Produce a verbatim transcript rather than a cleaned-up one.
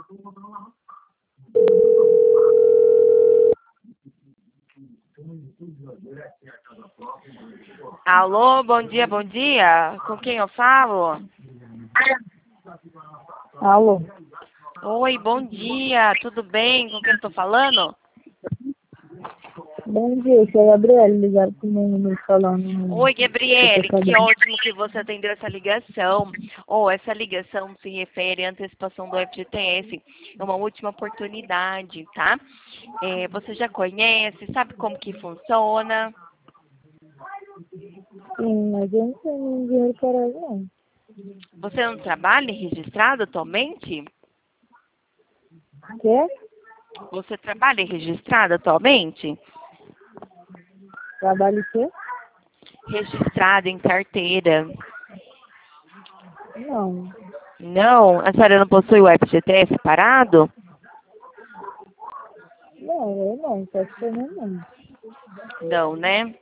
Alô, bom dia, bom dia. Com quem eu falo? Alô? Oi, bom dia. Tudo bem? Com quem eu tô falando? Bom dia, aqui é a Gabriela, ligaram pro meu número falando. Oi, Gabriele, Eu tô que sabendo. ótimo que você atendeu essa ligação. Oh, essa ligação se refere à antecipação do F G T S. É uma última oportunidade, tá? É, você já conhece, sabe como que funciona? Sim, mas eu não tenho nenhum dinheiro para não. Você não trabalha registrado atualmente? Quer? Você trabalha registrado atualmente? Trabalho o quê? Registrado em carteira. Não. Não? A senhora não possui o F G T S parado? Não, eu não, só que eu não. Não, né?